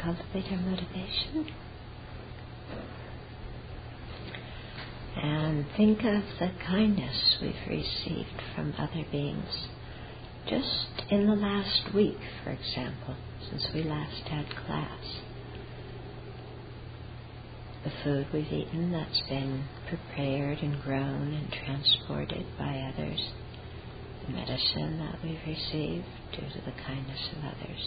cultivate our motivation. And think of the kindness we've received from other beings. Just in the last week, for example, since we last had class. The food we've eaten that's been prepared and grown and transported by others. The medicine that we've received due to the kindness of others.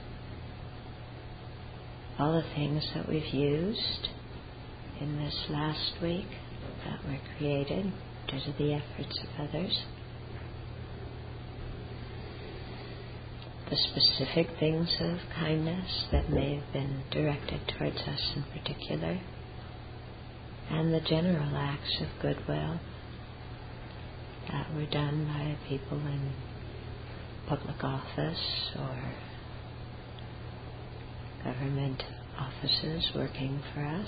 All the things that we've used in this last week that were created due to the efforts of others. The specific things of kindness that may have been directed towards us in particular, and the general acts of goodwill that were done by people in public office or government offices working for us.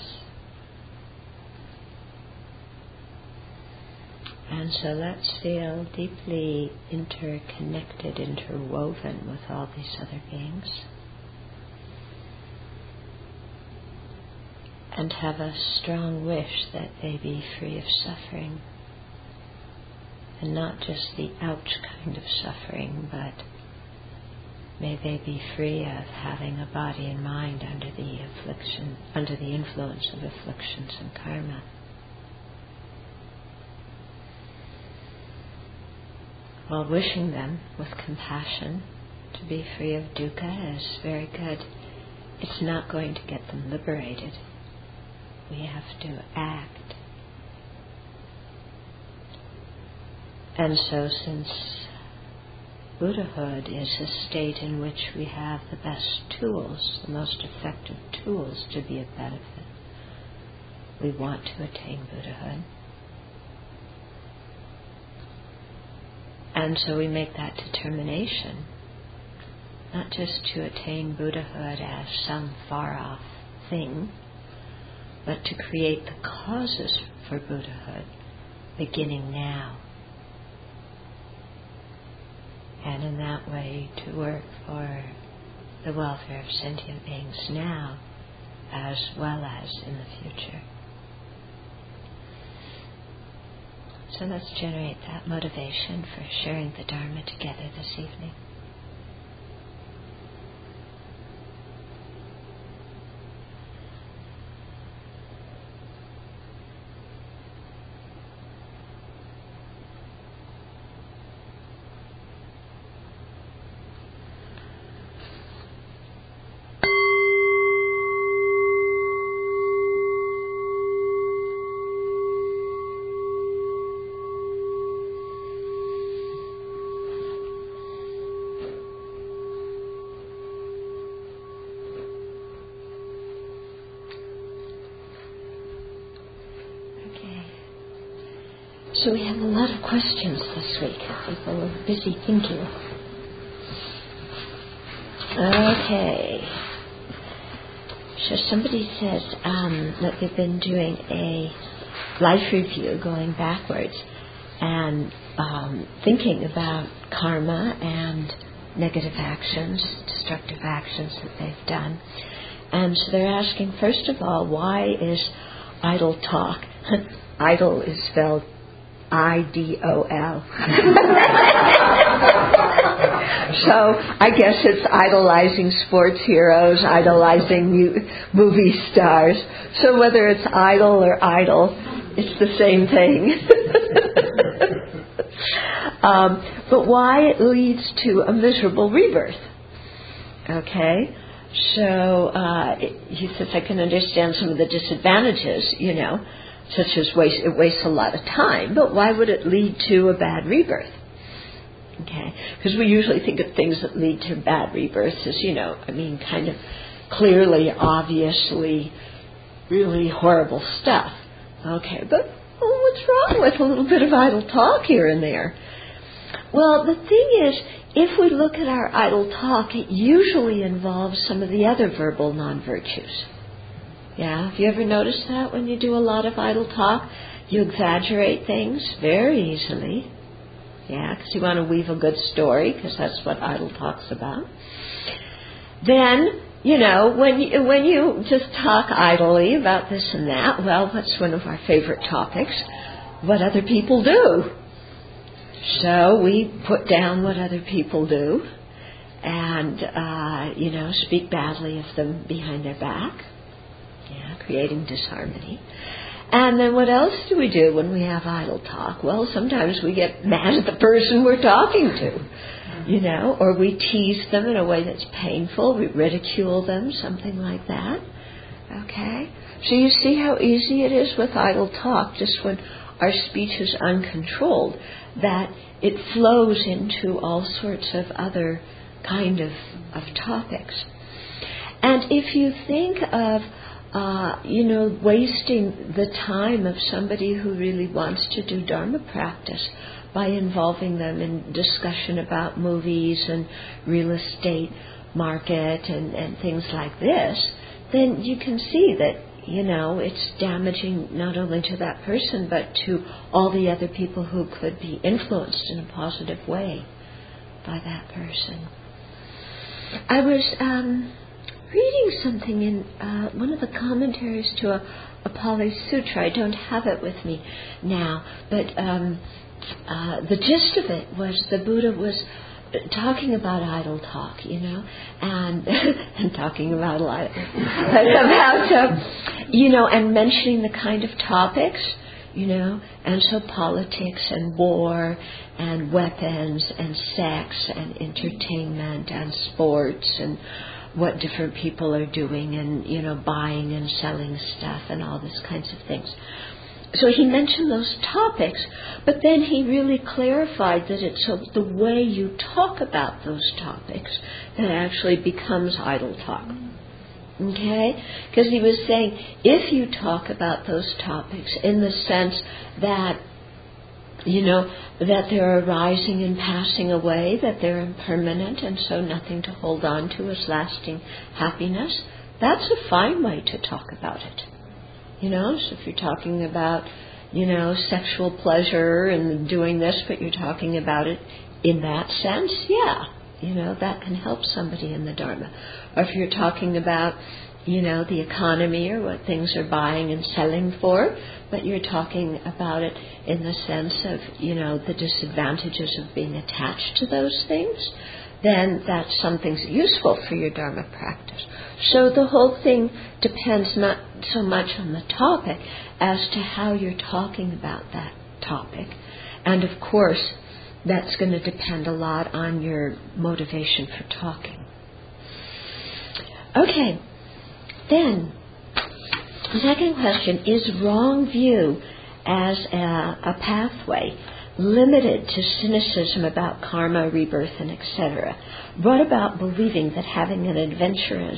And so let's feel deeply interconnected, interwoven with all these other beings. And have a strong wish that they be free of suffering. And not just the ouch kind of suffering, but may they be free of having a body and mind under the influence of afflictions and karma. While wishing them with compassion to be free of dukkha is very good, it's not going to get them liberated. We have to act. And so since Buddhahood is a state in which we have the best tools, the most effective tools to be of benefit, we want to attain Buddhahood. And so we make that determination, not just to attain Buddhahood as some far-off thing, but to create the causes for Buddhahood beginning now. And in that way to work for the welfare of sentient beings now as well as in the future. So let's generate that motivation for sharing the Dharma together this evening. So we have a lot of questions this week. People are busy thinking. Okay. So somebody says that they've been doing a life review going backwards and thinking about karma and negative actions, destructive actions that they've done. And so they're asking, first of all, why is idle talk? Idle is spelled I-D-O-L. So I guess it's idolizing sports heroes, idolizing movie stars. So whether it's idle or idol, it's the same thing. But why it leads to a miserable rebirth. Okay? So he says, I can understand some of the disadvantages, such as it wastes a lot of time, but why would it lead to a bad rebirth? Okay, because we usually think of things that lead to bad rebirths as, kind of clearly, obviously, really horrible stuff. Okay, but what's wrong with a little bit of idle talk here and there? Well, the thing is, if we look at our idle talk, it usually involves some of the other verbal non-virtues. Yeah, have you ever noticed that when you do a lot of idle talk? You exaggerate things very easily. Yeah, because you want to weave a good story, because that's what idle talk's about. Then when you just talk idly about this and that, well, that's one of our favorite topics, what other people do. So we put down what other people do and, speak badly of them behind their back, creating disharmony. And then what else do we do when we have idle talk? Well, sometimes we get mad at the person we're talking to, or we tease them in a way that's painful, we ridicule them, something like that. Okay? So you see how easy it is with idle talk, just when our speech is uncontrolled, that it flows into all sorts of other kind of topics. And if you think of wasting the time of somebody who really wants to do Dharma practice by involving them in discussion about movies and real estate market and things like this, then you can see that, it's damaging not only to that person but to all the other people who could be influenced in a positive way by that person. I was reading something in one of the commentaries to a Pali Sutra. I don't have it with me now, but the gist of it was the Buddha was talking about idle talk, and and talking about a lot, but about and mentioning the kind of topics, and so politics and war and weapons and sex and entertainment and sports and what different people are doing and, buying and selling stuff and all these kinds of things. So he mentioned those topics, but then he really clarified that it's the way you talk about those topics that actually becomes idle talk. Okay? Because he was saying, if you talk about those topics in the sense that that they're arising and passing away, that they're impermanent, and so nothing to hold on to is lasting happiness, that's a fine way to talk about it. So if you're talking about, sexual pleasure and doing this, but you're talking about it in that sense, that can help somebody in the Dharma. Or if you're talking about, the economy or what things are buying and selling for, but you're talking about it in the sense of, the disadvantages of being attached to those things, then that's something useful for your Dharma practice. So the whole thing depends not so much on the topic as to how you're talking about that topic. And of course, that's going to depend a lot on your motivation for talking. Okay. Then, the second question, is wrong view as a pathway limited to cynicism about karma, rebirth, and etc., brought about believing that having an adventurous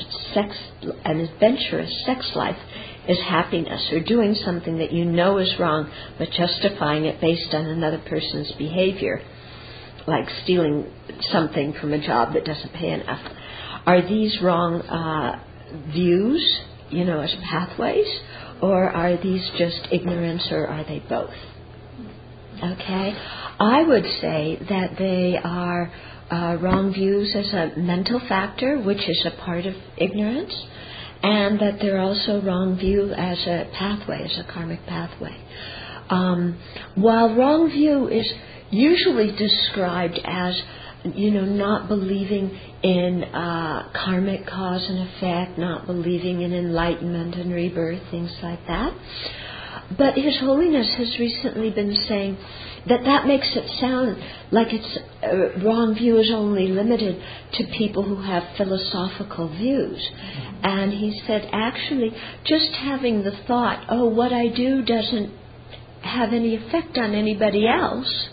sex life is happiness, or doing something that is wrong but justifying it based on another person's behavior, like stealing something from a job that doesn't pay enough? Are these wrong views, as pathways, or are these just ignorance, or are they both? Okay, I would say that they are wrong views as a mental factor, which is a part of ignorance, and that they're also wrong view as a pathway, as a karmic pathway. While wrong view is usually described as not believing in karmic cause and effect, not believing in enlightenment and rebirth, things like that. But His Holiness has recently been saying that makes it sound like it's wrong view is only limited to people who have philosophical views. And he said, actually, just having the thought, what I do doesn't have any effect on anybody else,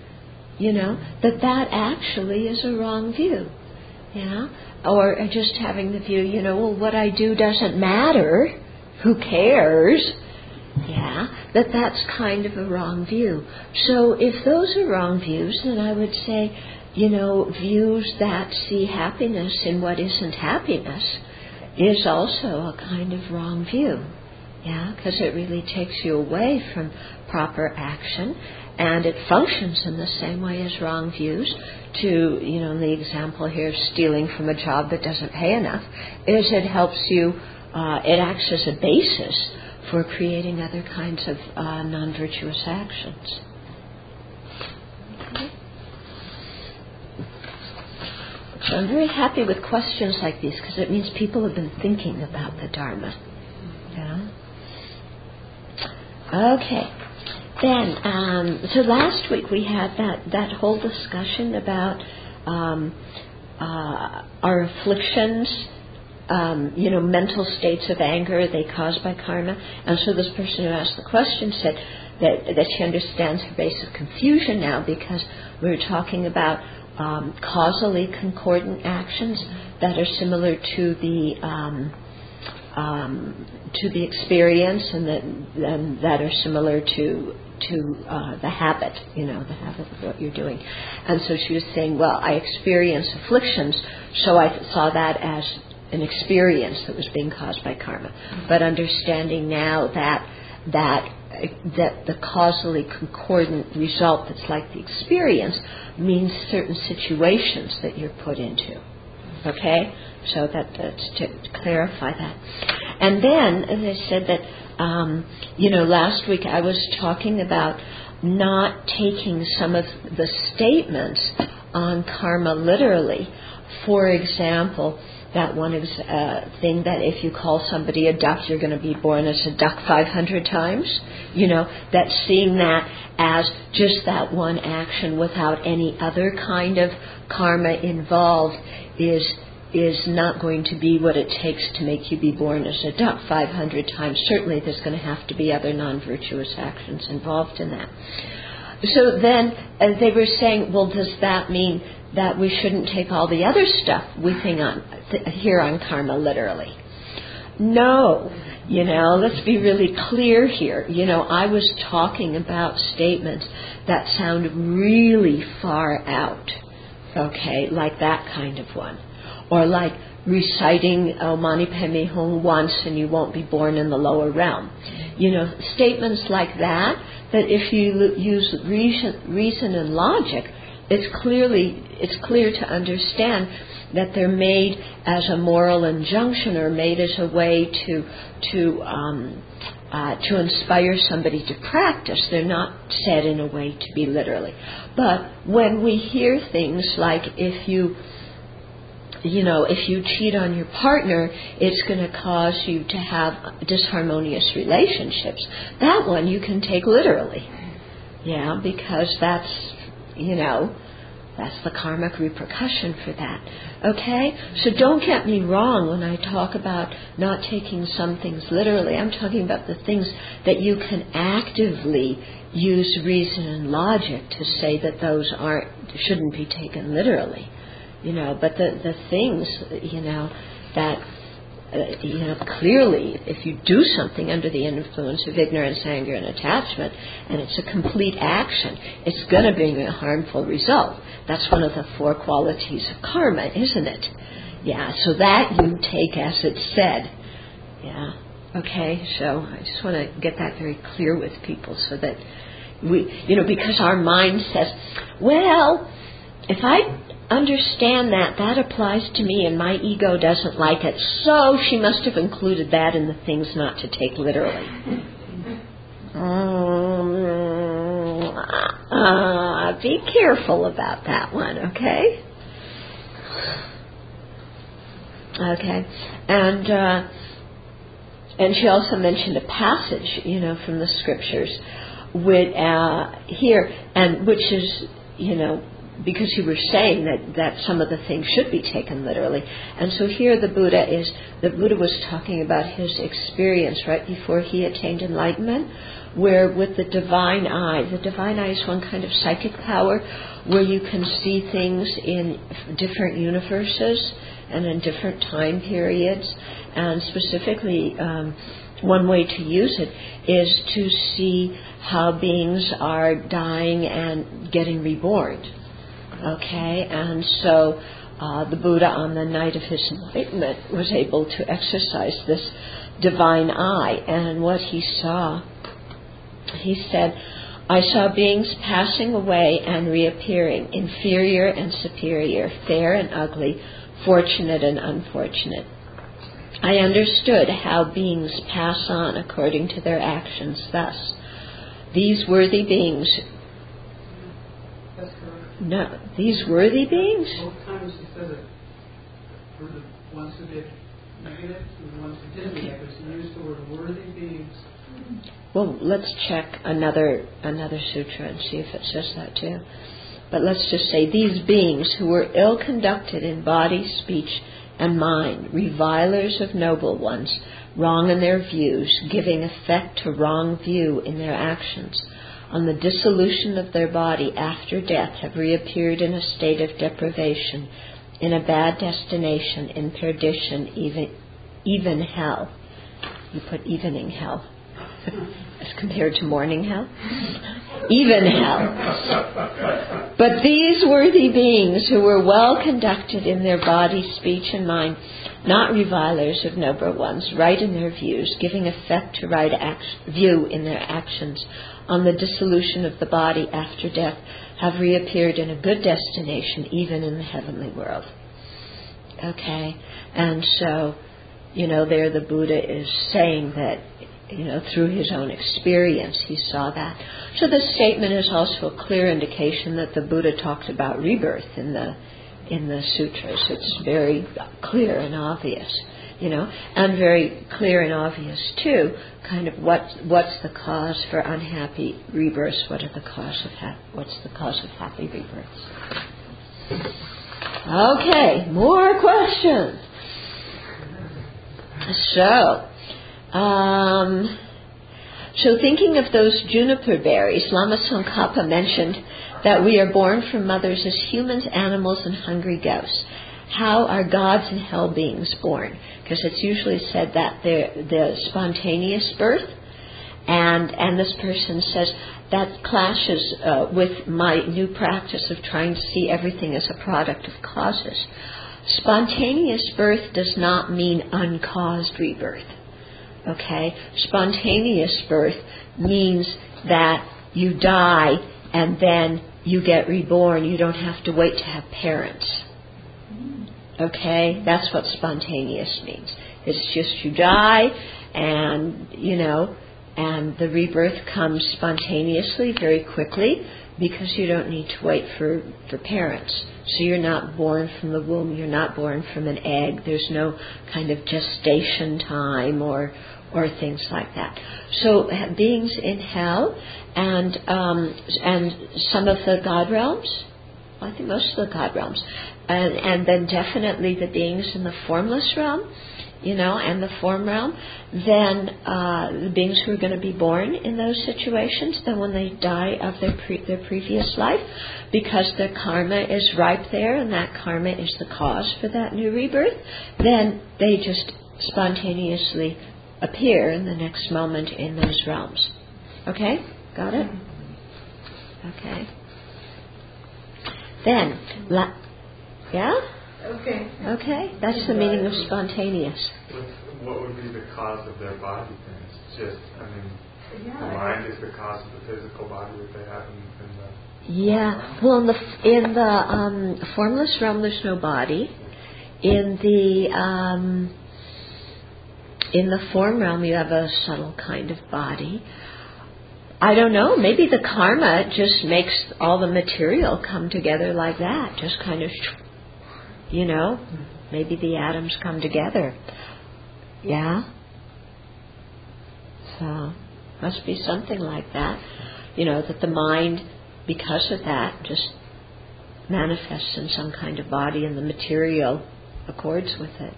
that actually is a wrong view, or just having the view, what I do doesn't matter, who cares, that's kind of a wrong view. So if those are wrong views, then I would say, views that see happiness in what isn't happiness is also a kind of wrong view, Yeah, because it really takes you away from proper action, and it functions in the same way as wrong views. To, in the example here of stealing from a job that doesn't pay enough, is it helps you, it acts as a basis for creating other kinds of non-virtuous actions. Okay. So I'm very happy with questions like these, because it means people have been thinking about the Dharma. Yeah. Okay. Then, so last week we had that whole discussion about our afflictions, mental states of anger, are they caused by karma? And so this person who asked the question said that she understands her basic confusion now, because we were talking about causally concordant actions that are similar to the experience, and that are similar to the habit, the habit of what you're doing. And so she was saying, well, I experience afflictions, so I saw that as an experience that was being caused by karma. But understanding now that the causally concordant result that's like the experience means certain situations that you're put into. Okay? So that's to clarify that. And then, as I said, that, last week I was talking about not taking some of the statements on karma literally. For example, that one thing that if you call somebody a duck, you're going to be born as a duck 500 times. That seeing that as just that one action without any other kind of karma involved is not going to be what it takes to make you be born as a duck 500 times. Certainly there's going to have to be other non-virtuous actions involved in that. So then they were saying, well, does that mean that we shouldn't take all the other stuff we think here on karma literally? No. Let's be really clear here. I was talking about statements that sound really far out. Okay, like that kind of one. Or like reciting Mani Padme Hum once and you won't be born in the lower realm. Statements like that if you use reason and logic, it's clear to understand that they're made as a moral injunction or made as a way to inspire somebody to practice. They're not said in a way to be literally. But when we hear things like if you cheat on your partner, it's going to cause you to have disharmonious relationships. That one you can take literally. Yeah, because that's the karmic repercussion for that. Okay? So don't get me wrong when I talk about not taking some things literally. I'm talking about the things that you can actively use reason and logic to say that those shouldn't be taken literally. But the things, that, clearly, if you do something under the influence of ignorance, anger, and attachment, and it's a complete action, it's going to bring a harmful result. That's one of the 4 qualities of karma, isn't it? Yeah, so that you take as it's said. Yeah, okay, so I just want to get that very clear with people so that we, because our mind says, well, if I understand that applies to me and my ego doesn't like it, so she must have included that in the things not to take literally. Be careful about that one, okay? Okay. And she also mentioned a passage, from the scriptures with here, and which is, because you were saying that some of the things should be taken literally. And so here the Buddha was talking about his experience right before he attained enlightenment, where with the divine eye is one kind of psychic power where you can see things in different universes and in different time periods. And specifically, one way to use it is to see how beings are dying and getting reborn. Okay, and so the Buddha on the night of his enlightenment was able to exercise divine eye. And what he saw, he said, I saw beings passing away and reappearing, inferior and superior, fair and ugly, fortunate and unfortunate. I understood how beings pass on according to their actions thus. These worthy beings... That's correct. No, these worthy beings? Both times he said it. For the ones who did negative and the ones who did negative, he used the word worthy beings. Well, let's check another sutra and see if it says that too. But let's just say these beings who were ill-conducted in body, speech, and mind, revilers of noble ones, wrong in their views, giving effect to wrong view in their actions, on the dissolution of their body after death have reappeared in a state of deprivation, in a bad destination, in perdition, even hell. You put evening hell as compared to morning hell. Even hell. But these worthy beings who were well conducted in their body, speech, and mind, not revilers of noble ones, right in their views, giving effect to right view in their actions, on the dissolution of the body after death, have reappeared in a good destination, even in the heavenly world. Okay? And so, there the Buddha is saying that, through his own experience, he saw that. So this statement is also a clear indication that the Buddha talked about rebirth in the sutras. It's very clear and obvious, and very clear and obvious too. Kind of what's the cause for unhappy rebirths? What's the cause of happy rebirths? Okay, more questions. So thinking of those juniper berries, Lama Tsongkhapa mentioned that we are born from mothers as humans, animals, and hungry ghosts. How are gods and hell beings born? Because it's usually said that they're the spontaneous birth, and this person says that clashes with my new practice of trying to see everything as a product of causes. Spontaneous birth does not mean uncaused rebirth. Okay? Spontaneous birth means that you die and then you get reborn. You don't have to wait to have parents. Okay? That's what spontaneous means. It's just you die and, and the rebirth comes spontaneously, very quickly, because you don't need to wait for parents. So you're not born from the womb, you're not born from an egg, there's no kind of gestation time or things like that. So beings in hell and some of the God realms, I think most of the God realms, and then definitely the beings in the formless realm, and the form realm, then the beings who are going to be born in those situations, then when they die of their previous life, because their karma is ripe there, and that karma is the cause for that new rebirth, then they just spontaneously appear in the next moment in those realms. Okay? Got it? Okay. Then, yeah? Okay, that's the meaning of spontaneous. What would be the cause of their body then? It's just, the mind is the cause of the physical body that they have in the... Yeah, well, in the formless realm, there's no body. In the form realm, you have a subtle kind of body. I don't know, maybe the karma just makes all the material come together like that, just kind of... maybe the atoms come together. Yeah? So, must be something like that. That the mind, because of that, just manifests in some kind of body and the material accords with it.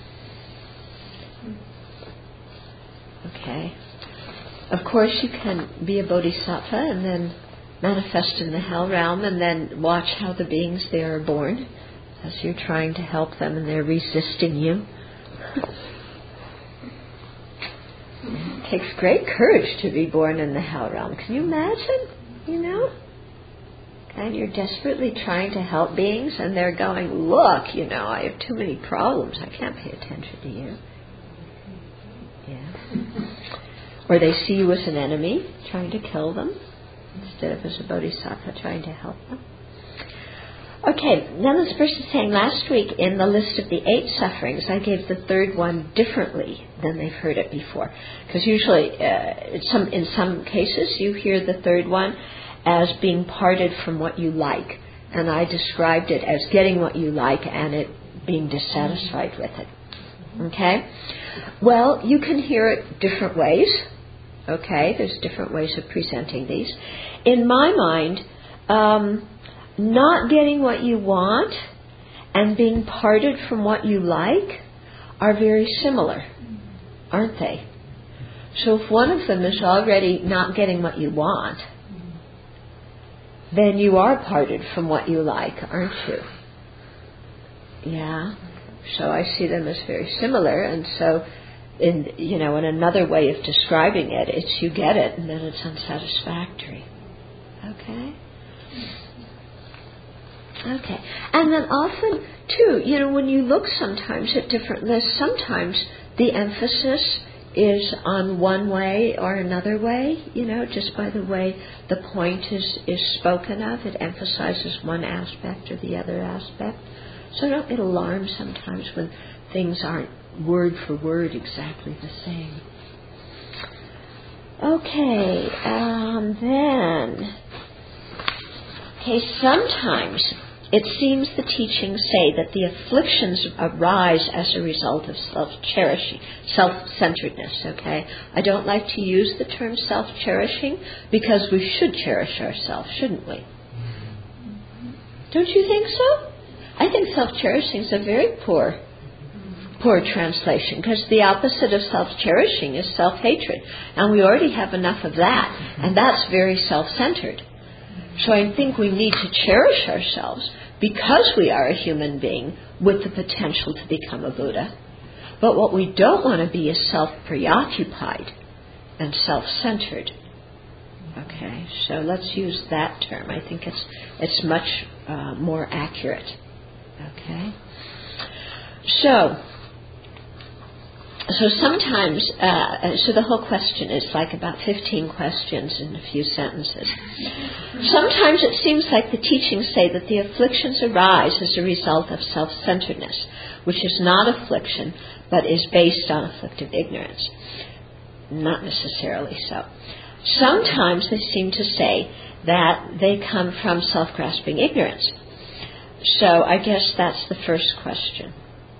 Okay. Of course, you can be a bodhisattva and then manifest in the hell realm and then watch how the beings there are born as you're trying to help them and they're resisting you. It takes great courage to be born in the hell realm. Can you imagine? And you're desperately trying to help beings and they're going, look, I have too many problems. I can't pay attention to you. Yeah. Or they see you as an enemy, trying to kill them, instead of as a bodhisattva trying to help them. Okay, then this person is saying, last week in the list of the 8 sufferings, I gave the third one differently than they've heard it before. Because usually, in some cases, you hear the third one as being parted from what you like. And I described it as getting what you like and it being dissatisfied with it. Okay? Well, you can hear it different ways. Okay? There's different ways of presenting these. In my mind, not getting what you want and being parted from what you like are very similar, aren't they? So if one of them is already not getting what you want, then you are parted from what you like, aren't you? Yeah. So I see them as very similar, and so in another way of describing it, it's you get it and then it's unsatisfactory. Okay? Okay. And then often, too, when you look sometimes at different lists, sometimes the emphasis is on one way or another way, just by the way the point is spoken of. It emphasizes one aspect or the other aspect. So don't get alarmed sometimes when things aren't word for word exactly the same. Okay, sometimes it seems the teachings say that the afflictions arise as a result of self-cherishing, self-centeredness, okay? I don't like to use the term self-cherishing because we should cherish ourselves, shouldn't we? Don't you think so? I think self-cherishing is a very poor translation, because the opposite of self-cherishing is self-hatred. And we already have enough of that, and that's very self-centered. So I think we need to cherish ourselves because we are a human being with the potential to become a Buddha. But what we don't want to be is self-preoccupied and self-centered. Okay, so let's use that term. I think it's much more accurate. Okay, so sometimes, so the whole question is like about 15 questions in a few sentences. Sometimes it seems like the teachings say that the afflictions arise as a result of self-centeredness, which is not affliction, but is based on afflictive ignorance. Not necessarily so. Sometimes they seem to say that they come from self-grasping ignorance. So I guess that's the first question.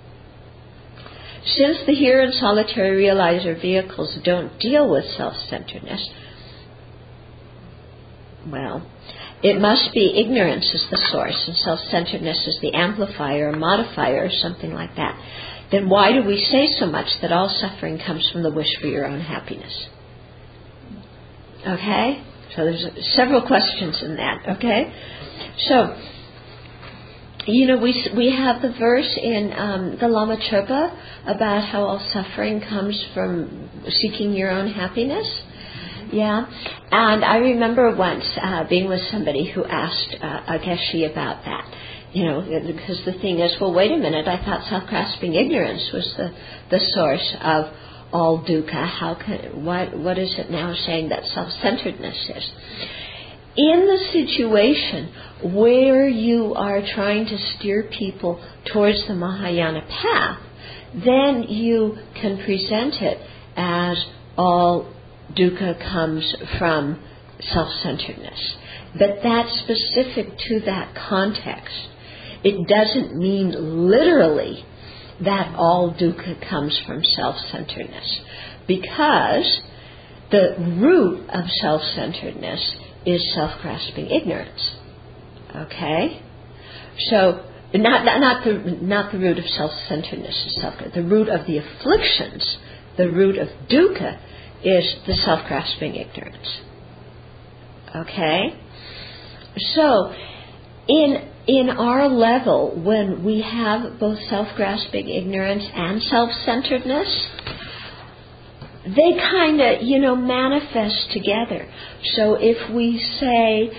Since the here and solitary realizer vehicles don't deal with self-centeredness, well, it must be ignorance is the source and self-centeredness is the amplifier or modifier or something like that. Then why do we say so much that all suffering comes from the wish for your own happiness? Okay? So there's several questions in that, okay? So, we have the verse in the Lama Chopa about how all suffering comes from seeking your own happiness. Yeah. And I remember once being with somebody who asked a geshe about that. Because the thing is, well, wait a minute, I thought self-grasping ignorance was the source of all dukkha. What is it now saying that self-centeredness is? In the situation where you are trying to steer people towards the Mahayana path, then you can present it as all dukkha comes from self-centeredness. But that's specific to that context. It doesn't mean literally that all dukkha comes from self-centeredness, because the root of self-centeredness is self-grasping ignorance. Okay? So, not the root of self-centeredness is the root of the afflictions, the root of dukkha is the self-grasping ignorance. Okay? So, in our level, when we have both self-grasping ignorance and self-centeredness, they kind of, manifest together. So if we say,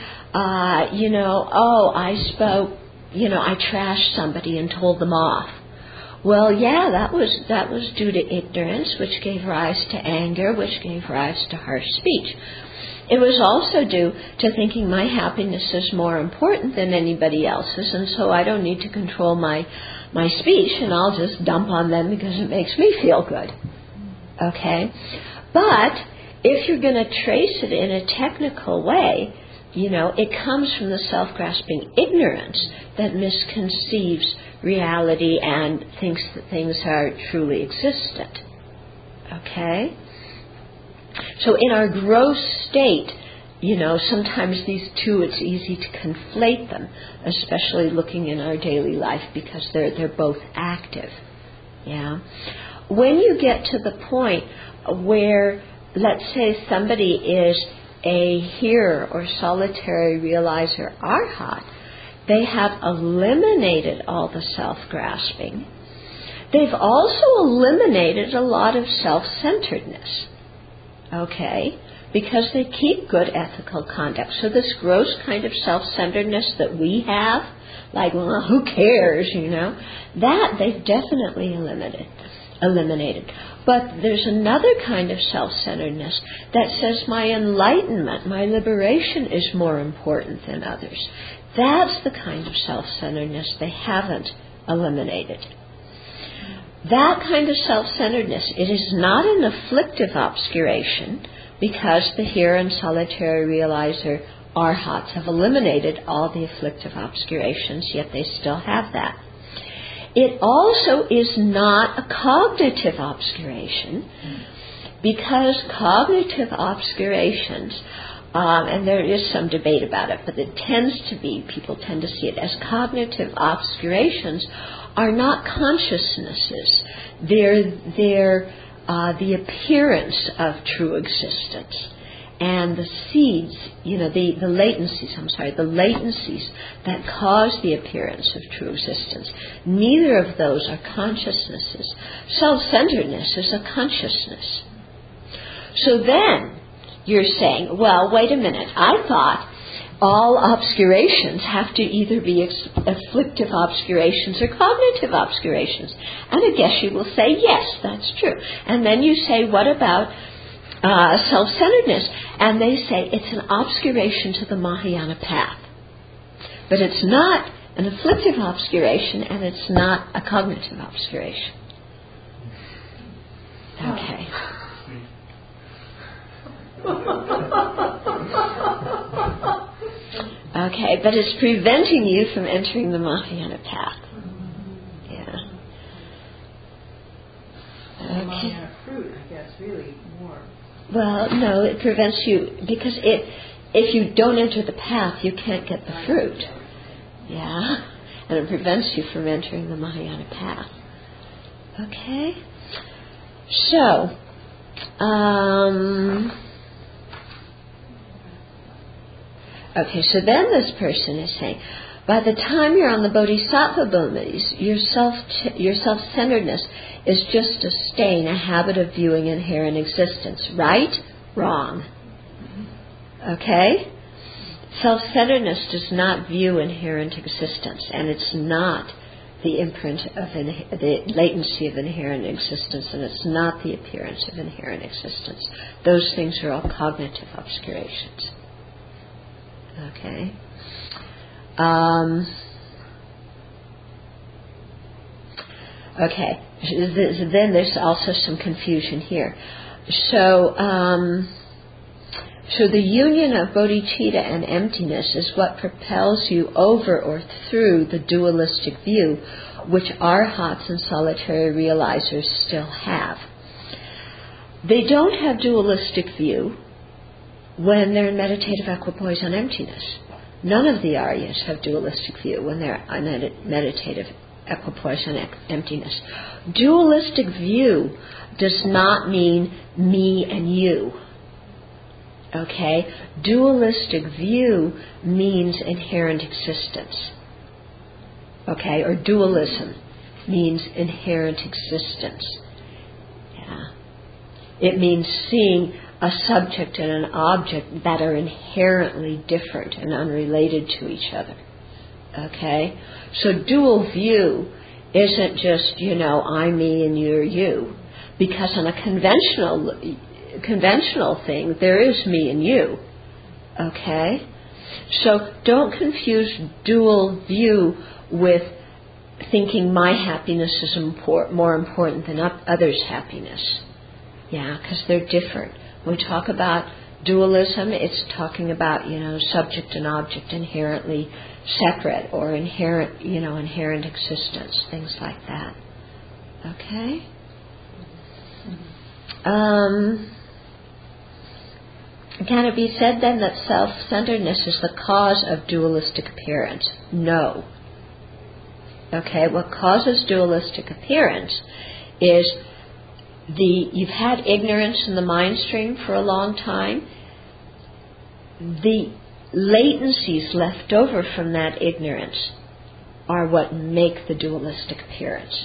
I spoke, I trashed somebody and told them off, Well, yeah, that was due to ignorance, which gave rise to anger, which gave rise to harsh speech. It was also due to thinking my happiness is more important than anybody else's, and so I don't need to control my speech, and I'll just dump on them because it makes me feel good. Okay? But if you're going to trace it in a technical way, it comes from the self-grasping ignorance that misconceives reality and thinks that things are truly existent. Okay? So in our gross state, sometimes these two, it's easy to conflate them, especially looking in our daily life because they're both active. Yeah. When you get to the point where, let's say somebody is a hearer or solitary realizer arhat, they have eliminated all the self-grasping. They've also eliminated a lot of self-centeredness. Okay? Because they keep good ethical conduct. So this gross kind of self-centeredness that we have, like, well, who cares, that they've definitely eliminated. But there's another kind of self-centeredness that says my enlightenment, my liberation is more important than others. That's the kind of self-centeredness they haven't eliminated. That kind of self-centeredness, it is not an afflictive obscuration because the hearer and solitary realizer arhats have eliminated all the afflictive obscurations, yet they still have that. It also is not a cognitive obscuration because cognitive obscurations, and there is some debate about it, but it tends to be, people tend to see it as cognitive obscurations are not consciousnesses. They're the appearance of true existence. And the seeds, the latencies that cause the appearance of true existence, neither of those are consciousnesses. Self-centeredness is a consciousness. So then you're saying, well, wait a minute, I thought all obscurations have to either be afflictive obscurations or cognitive obscurations. And I guess you will say, yes, that's true. And then you say, what about self-centeredness? And they say it's an obscuration to the Mahayana path. But it's not an afflictive obscuration and it's not a cognitive obscuration. Okay. Okay, but it's preventing you from entering the Mahayana path. Yeah. The Mahayana fruit, I guess, really more. Well, no, it prevents you, because if you don't enter the path, you can't get the fruit. Yeah, and it prevents you from entering the Mahayana path. Okay? So, okay, so then this person is saying, by the time you're on the bodhisattva bhumis, your self-centeredness is just a stain, a habit of viewing inherent existence. Right? Wrong. Okay? Self-centeredness does not view inherent existence, and it's not the imprint of the latency of inherent existence, and it's not the appearance of inherent existence. Those things are all cognitive obscurations. Okay. Okay. Then there's also some confusion here. So the union of bodhicitta and emptiness is what propels you over or through the dualistic view, which arhats and solitary realizers still have. They don't have dualistic view when they're in meditative equipoise on emptiness. None of the Aryas have dualistic view when they're in meditative equipoise on emptiness. Dualistic view does not mean me and you. Okay? Dualistic view means inherent existence. Okay? Or dualism means inherent existence. Yeah. It means seeing a subject and an object that are inherently different and unrelated to each other. Okay? So dual view isn't just, I'm me and you're you. Because on a conventional thing, there is me and you. Okay? So don't confuse dual view with thinking my happiness is more important than others' happiness. Yeah, because they're different. When we talk about dualism, it's talking about, subject and object inherently separate or inherent existence, things like that. Okay? Can it be said then that self-centeredness is the cause of dualistic appearance? No. Okay, what causes dualistic appearance is you've had ignorance in the mind stream for a long time. The latencies left over from that ignorance are what make the dualistic appearance.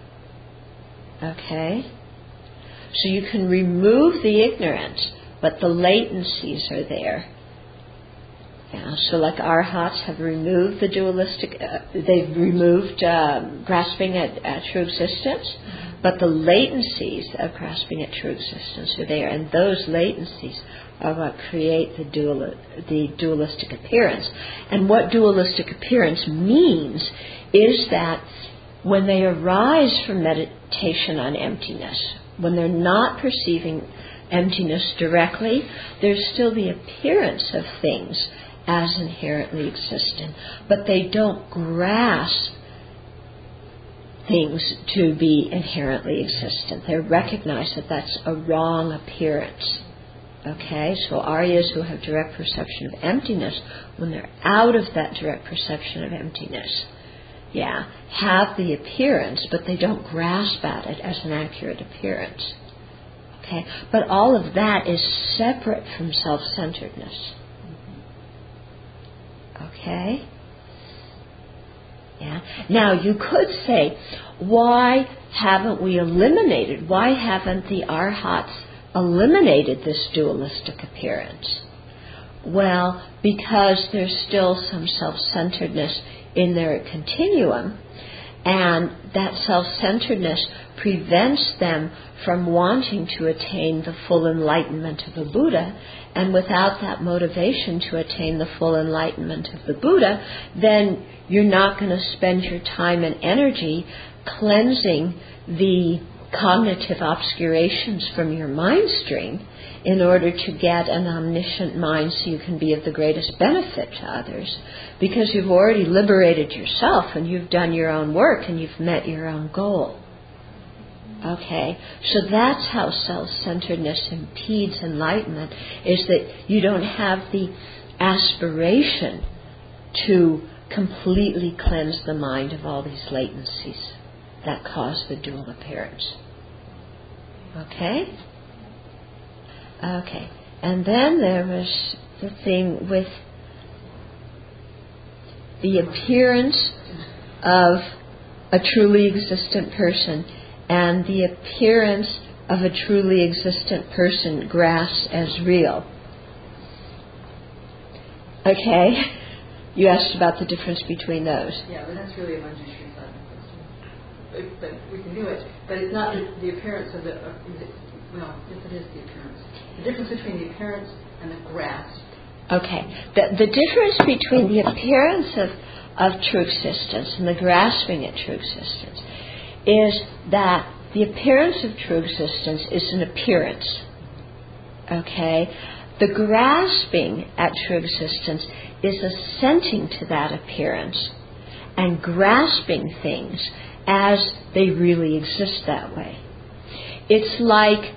Okay? So you can remove the ignorance, but the latencies are there. Yeah, so like arhats have removed the dualistic, they've removed grasping at true existence, but the latencies of grasping at true existence are there, and those latencies are what create the dualistic appearance. And what dualistic appearance means is that when they arise from meditation on emptiness, when they're not perceiving emptiness directly, there's still the appearance of things as inherently existent, but they don't grasp things to be inherently existent. They recognize that that's a wrong appearance. Okay, so Aryas who have direct perception of emptiness, when they're out of that direct perception of emptiness, have the appearance, but they don't grasp at it as an accurate appearance. Okay, but all of that is separate from self-centeredness. Okay? Yeah. Now you could say, why haven't the arhats eliminated this dualistic appearance? Well, because there's still some self-centeredness in their continuum, and that self-centeredness prevents them from wanting to attain the full enlightenment of the Buddha. And without that motivation to attain the full enlightenment of the Buddha, then you're not going to spend your time and energy cleansing the cognitive obscurations from your mind stream in order to get an omniscient mind so you can be of the greatest benefit to others, because you've already liberated yourself and you've done your own work and you've met your own goal. Okay, so that's how self-centeredness impedes enlightenment, is that you don't have the aspiration to completely cleanse the mind of all these latencies that cause the dual appearance. Okay? Okay. And then there was the thing with the appearance of a truly existent person and the appearance of a truly existent person grasped as real. Okay? You asked about the difference between those. Yeah, but that's really a Manjushri side question. But we can do it. But it's not the appearance of yes, it is the appearance. The difference between the appearance and the grasp. Okay. The difference between the appearance of true existence and the grasping at true existence is that the appearance of true existence is an appearance. Okay? The grasping at true existence is assenting to that appearance and grasping things as they really exist that way. It's like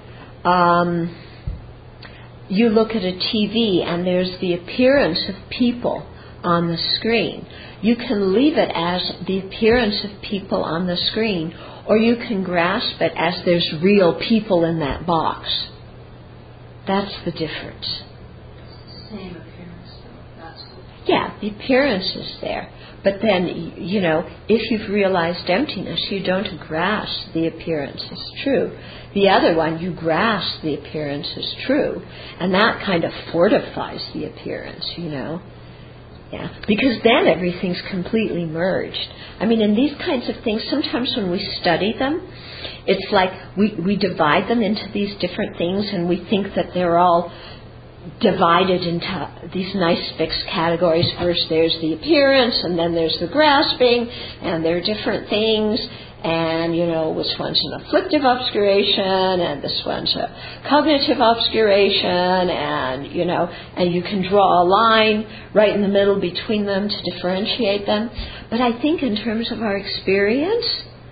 you look at a TV and there's the appearance of people on the screen. You can leave it as the appearance of people on the screen, or you can grasp it as there's real people in that box. That's the difference. Same appearance, though. That's what... Yeah, the appearance is there. But then, if you've realized emptiness, you don't grasp the appearance as true. The other one, you grasp the appearance as true. And that kind of fortifies the appearance, Yeah, because then everything's completely merged. I mean, in these kinds of things, sometimes when we study them, it's like we divide them into these different things, and we think that they're all divided into these nice fixed categories. First there's the appearance, and then there's the grasping, and there are different things, and this one's an afflictive obscuration, and this one's a cognitive obscuration, and and you can draw a line right in the middle between them to differentiate them. But I think in terms of our experience,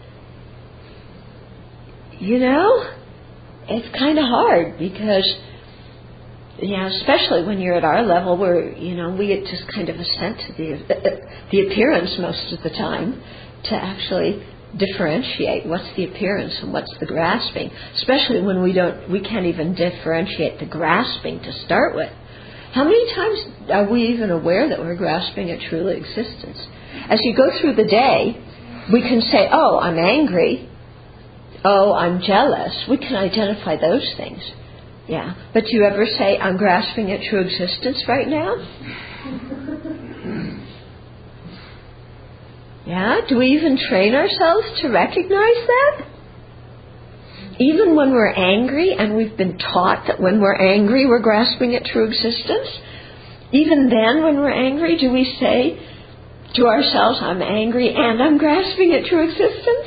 it's kind of hard, because especially when you're at our level, where we get just kind of assent to the appearance most of the time, to actually differentiate what's the appearance and what's the grasping. Especially when we can't even differentiate the grasping to start with. How many times are we even aware that we're grasping at true existence? As you go through the day, we can say, "Oh, I'm angry. Oh, I'm jealous." We can identify those things. Yeah. But do you ever say, "I'm grasping at true existence right now"? Yeah? Do we even train ourselves to recognize that? Even when we're angry, and we've been taught that when we're angry, we're grasping at true existence, even then when we're angry, do we say to ourselves, "I'm angry and I'm grasping at true existence"?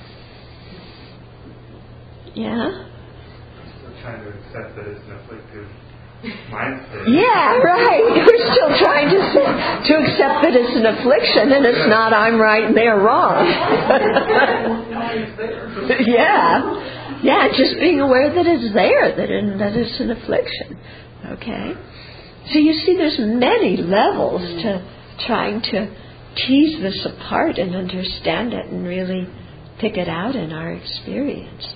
Yeah? Trying to accept that it's an afflictive mind state. Yeah, right. We're still trying to accept that it's an affliction, and it's not I'm right and they're wrong. Yeah, just being aware that it's there, that it's an affliction. Okay? So you see, there's many levels to trying to tease this apart and understand it and really pick it out in our experience.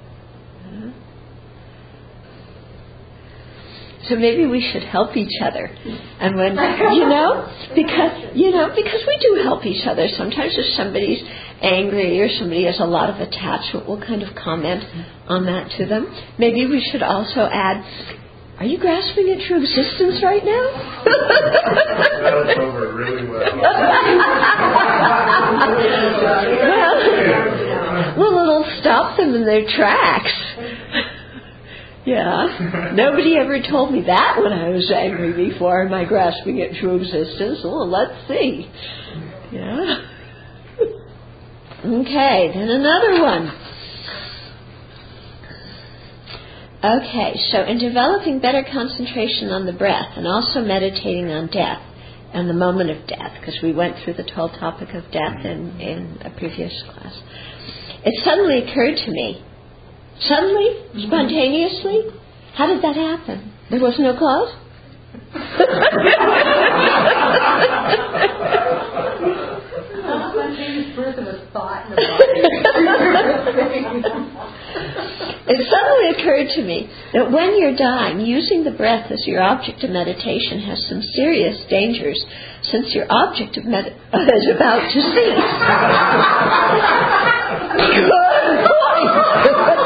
So maybe we should help each other. And when, because we do help each other. Sometimes if somebody's angry or somebody has a lot of attachment, we'll kind of comment on that to them. Maybe we should also add, "Are you grasping at true existence right now?" That's over really well. Well, it'll stop them in their tracks. Yeah. Nobody ever told me that when I was angry before. Am I grasping at true existence? Well, let's see. Yeah. Okay, then another one. Okay, so in developing better concentration on the breath and also meditating on death and the moment of death, because we went through the whole topic of death in a previous class, it suddenly occurred to me. Suddenly? Spontaneously? How did that happen? There was no cause? Spontaneous birth of a thought in the body. It suddenly occurred to me that when you're dying, using the breath as your object of meditation has some serious dangers, since your object of is about to cease. Good point.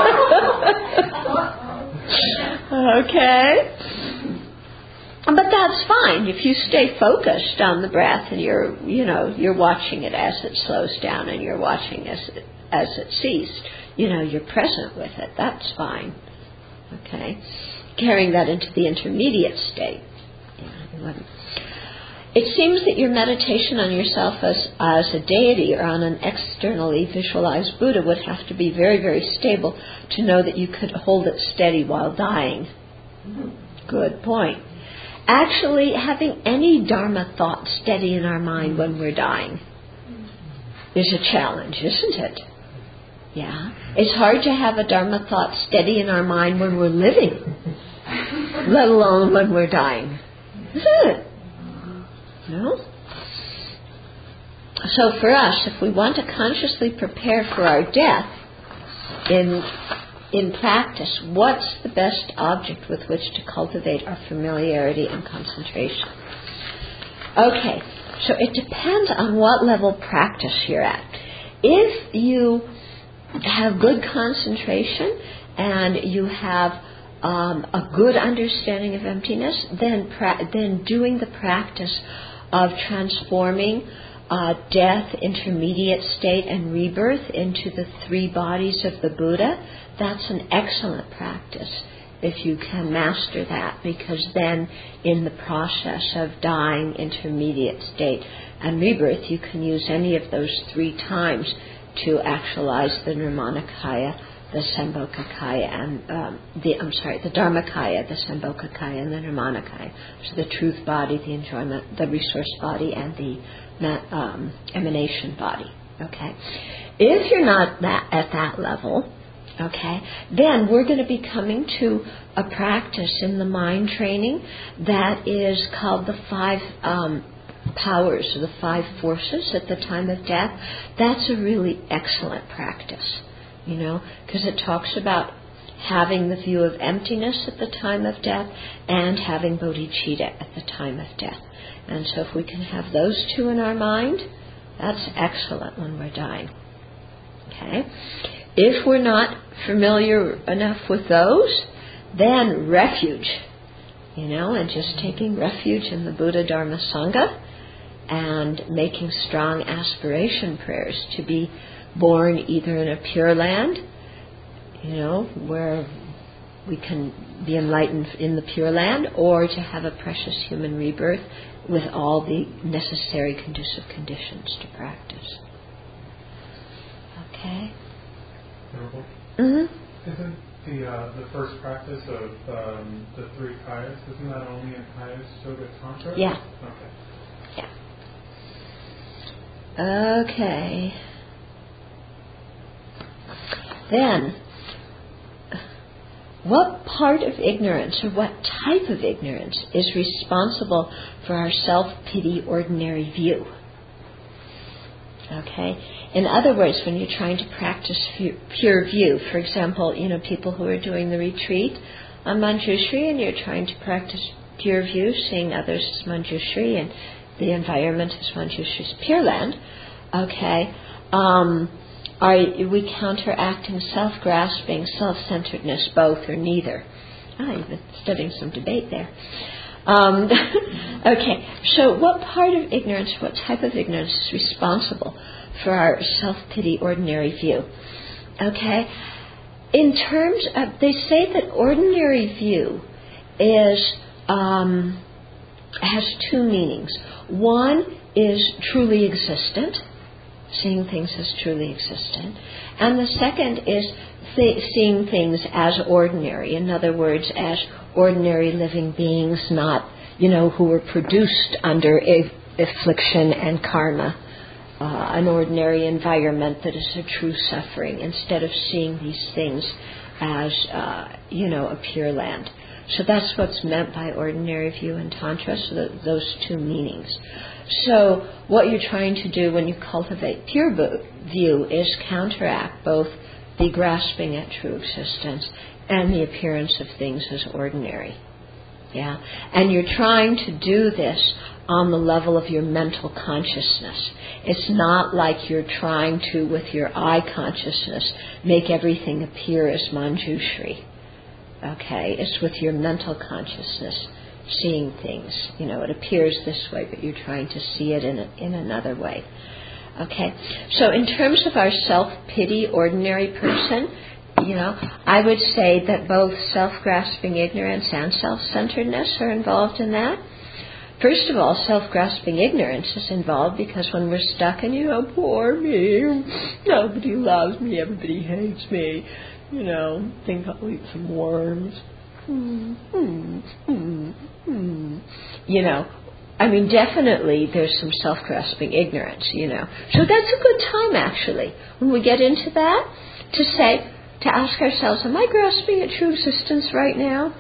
Okay. But that's fine if you stay focused on the breath and you're watching it as it slows down and you're watching as it ceased. You're present with it. That's fine. Okay. Carrying that into the intermediate state. It seems that your meditation on yourself as a deity or on an externally visualized Buddha would have to be very, very stable to know that you could hold it steady while dying. Good point. Actually, having any Dharma thought steady in our mind when we're dying is a challenge, isn't it? Yeah. It's hard to have a Dharma thought steady in our mind when we're living, let alone when we're dying. Isn't it? No? So for us, if we want to consciously prepare for our death in practice, what's the best object with which to cultivate our familiarity and concentration? Okay, so it depends on what level of practice you're at. If you have good concentration and you have a good understanding of emptiness, then doing the practice of transforming death, intermediate state, and rebirth into the 3 bodies of the Buddha, that's an excellent practice if you can master that, because then in the process of dying, intermediate state, and rebirth, you can use any of those 3 times to actualize the Nirmanakaya, the Sambhogakaya, and the Dharmakaya, the Sambhogakaya, and the Nirmanakaya. So the truth body, the enjoyment, the resource body, and the emanation body. Okay, if you're not at that level, okay, then we're going to be coming to a practice in the mind training that is called the 5 powers, or the 5 forces at the time of death. That's a really excellent practice, because it talks about having the view of emptiness at the time of death and having bodhicitta at the time of death. And so if we can have those 2 in our mind, that's excellent when we're dying. Okay? If we're not familiar enough with those, then refuge, and just taking refuge in the Buddha, Dharma, Sangha, and making strong aspiration prayers to be born either in a pure land, where we can be enlightened in the pure land, or to have a precious human rebirth with all the necessary conducive conditions to practice. Okay? Mm-hmm. Isn't the first practice of the 3 kayas, isn't that only in Kaya Yoga Tantra? Yeah. Okay. Yeah. Okay. Then, what part of ignorance, or what type of ignorance, is responsible for our self-pity ordinary view? Okay? In other words, when you're trying to practice pure view, for example, people who are doing the retreat on Manjushri, and you're trying to practice pure view, seeing others as Manjushri and the environment as Manjushri's pure land, okay, are we counteracting self-grasping, self-centeredness, both or neither? You've been studying some debate there. Okay, so what part of ignorance, what type of ignorance is responsible for our self-pity ordinary view? Okay, in terms of, they say that ordinary view is has 2 meanings. One is truly existent, seeing things as truly existent, and the second is seeing things as ordinary. In other words, as ordinary living beings, not, who were produced under affliction and karma, an ordinary environment that is a true suffering, instead of seeing these things as, a pure land. So that's what's meant by ordinary view in Tantra, so those 2 meanings. So what you're trying to do when you cultivate pure view is counteract both the grasping at true existence and the appearance of things as ordinary. Yeah? And you're trying to do this on the level of your mental consciousness. It's not like you're trying to, with your eye consciousness, make everything appear as Manjushri. Okay? It's with your mental consciousness, seeing things. It appears this way, but you're trying to see it in another way. Okay? So in terms of our self-pity ordinary person, I would say that both self-grasping ignorance and self-centeredness are involved in that. First of all, self-grasping ignorance is involved because when we're stuck and, poor me, nobody loves me, everybody hates me, think I'll eat some worms. Definitely there's some self-grasping ignorance, So that's a good time, actually, when we get into that, to ask ourselves, am I grasping at true existence right now?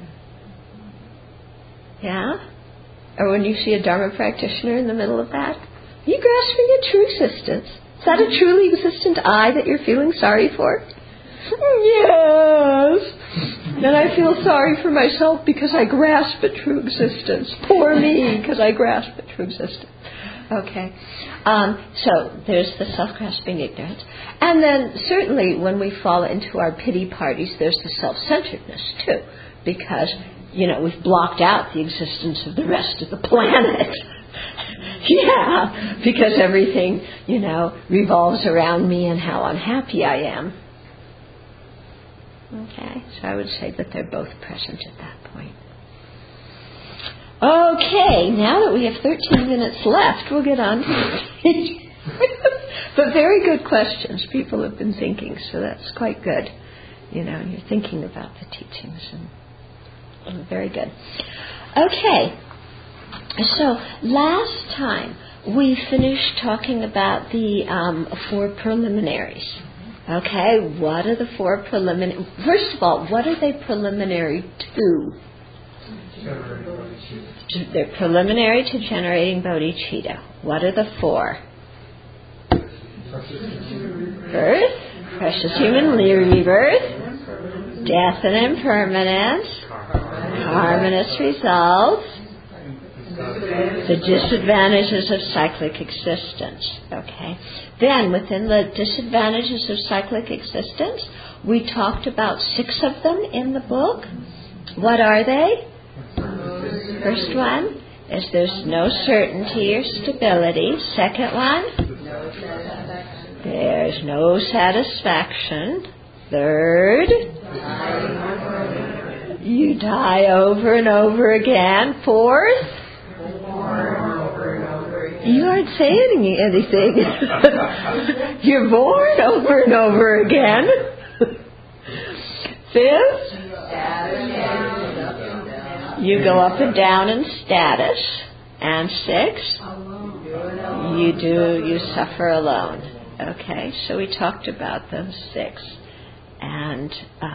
Yeah? Or when you see a Dharma practitioner in the middle of that, are you grasping at true existence? Is that a truly existent I that you're feeling sorry for? Yes. Then I feel sorry for myself because I grasp at true existence. Poor me, because I grasp at true existence. Okay. So there's the self-grasping ignorance. And then certainly when we fall into our pity parties, there's the self-centeredness too. Because, we've blocked out the existence of the rest of the planet. Yeah, because everything, revolves around me and how unhappy I am. Okay, so I would say that they're both present at that point. Okay, now that we have 13 minutes left, we'll get on to it. But very good questions. People have been thinking, so that's quite good. You're thinking about the teachings, and very good. Okay, so last time we finished talking about the 4 preliminaries. Okay, what are the 4 preliminaries? First of all, what are they preliminary to? They're preliminary to generating bodhicitta. What are the 4? Birth, precious human rebirth, death and impermanence, harmonious results, the disadvantages of cyclic existence. Okay. Then, within the disadvantages of cyclic existence, we talked about 6 of them in the book. What are they? First one is there's no certainty or stability. Second one, there's no satisfaction. Third, you die over and over again. Fourth, you aren't saying anything. You're born over and over again. Fifth, you go up and down in status. And 6, you suffer alone. Okay, so we talked about those 6. And,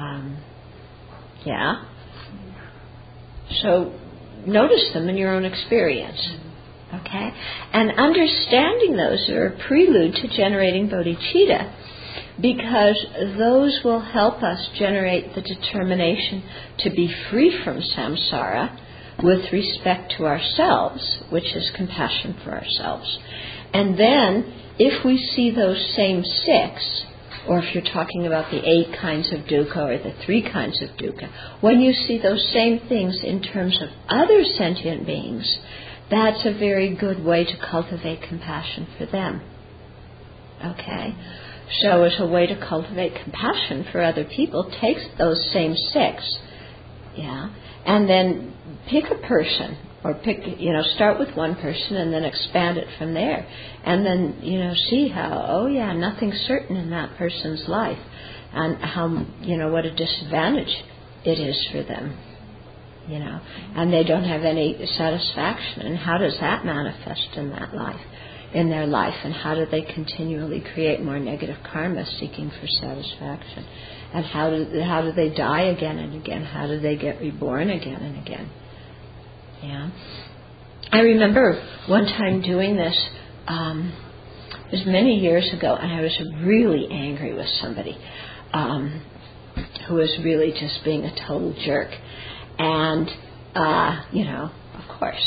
so notice them in your own experience. Okay? And understanding those are a prelude to generating bodhicitta, because those will help us generate the determination to be free from samsara with respect to ourselves, which is compassion for ourselves. And then, if we see those same 6, or if you're talking about the 8 kinds of dukkha or the 3 kinds of dukkha, when you see those same things in terms of other sentient beings, that's a very good way to cultivate compassion for them. Okay? So as a way to cultivate compassion for other people, take those same 6, and then pick a person, or start with one person and then expand it from there. And then, see how, nothing's certain in that person's life, and how, what a disadvantage it is for them, and they don't have any satisfaction. And how does that manifest in their life, and how do they continually create more negative karma seeking for satisfaction? And how do they die again and again? How do they get reborn again and again? Yeah. I remember one time doing this, it was many years ago, and I was really angry with somebody who was really just being a total jerk. And, of course,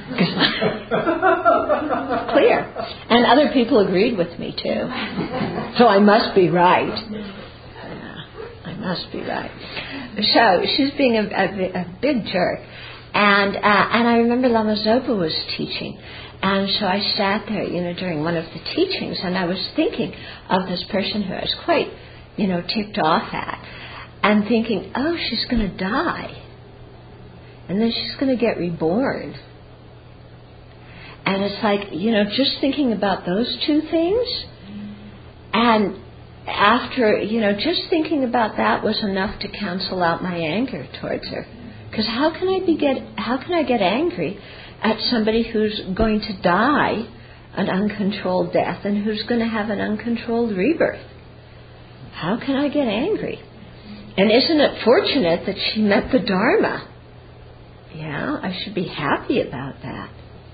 clear. And other people agreed with me, too. So I must be right. Yeah, I must be right. So she's being a big jerk. And I remember Lama Zopa was teaching. And so I sat there, during one of the teachings, and I was thinking of this person who I was quite, ticked off at, and thinking, oh, she's going to die. And then she's going to get reborn. And it's like, just thinking about those 2 things, and after, just thinking about that was enough to cancel out my anger towards her. Because how can I get angry at somebody who's going to die an uncontrolled death and who's going to have an uncontrolled rebirth? How can I get angry? And isn't it fortunate that she met the Dharma? Yeah, I should be happy about that.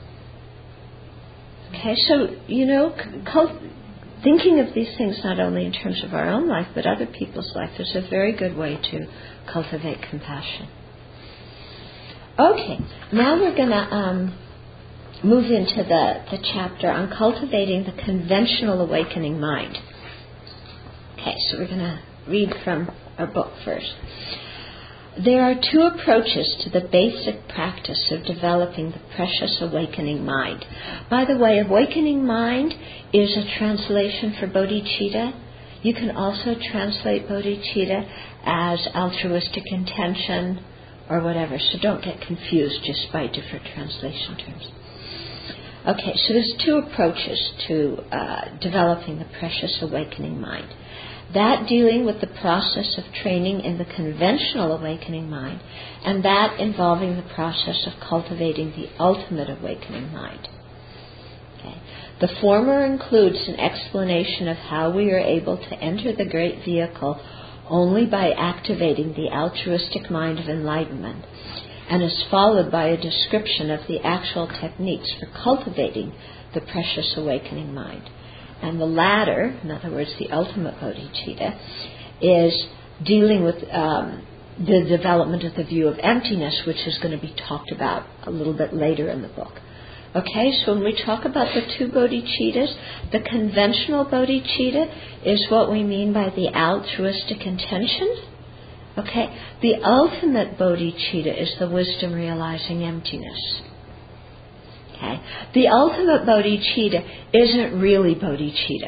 Okay, so, thinking of these things not only in terms of our own life, but other people's life is a very good way to cultivate compassion. Okay, now we're going to move into the chapter on cultivating the conventional awakening mind. Okay, so we're going to read from our book first. there are two approaches to the basic practice of developing the precious awakening mind. By the way, awakening mind is a translation for bodhicitta. You can also translate bodhicitta as altruistic intention or whatever, so don't get confused just by different translation terms. Okay, so there's two approaches to developing the precious awakening mind. That dealing with the process of training in the conventional awakening mind, and that involving the process of cultivating the ultimate awakening mind. Okay. The former includes an explanation of how we are able to enter the great vehicle only by activating the altruistic mind of enlightenment, and is followed by a description of the actual techniques for cultivating the precious awakening mind. And the latter, in other words, the ultimate bodhicitta, is dealing with the development of the view of emptiness, which is going to be talked about a little bit later in the book. Okay, so when we talk about the two bodhicittas, the conventional bodhicitta is what we mean by the altruistic intention. Okay, the ultimate bodhicitta is the wisdom realizing emptiness. Okay, the ultimate bodhicitta isn't really bodhicitta.